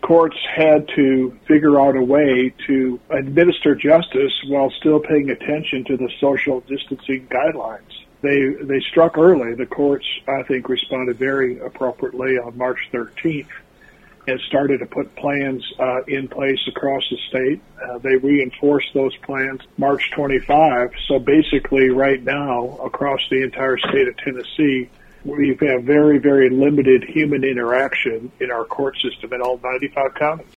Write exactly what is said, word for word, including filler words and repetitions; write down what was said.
courts had to figure out a way to administer justice while still paying attention to the social distancing guidelines. They they struck early. The courts, I think, responded very appropriately on March thirteenth and started to put plans uh, in place across the state. Uh, they reinforced those plans March twenty-fifth. So basically right now, across the entire state of Tennessee, we have very, very limited human interaction in our court system in all ninety-five counties.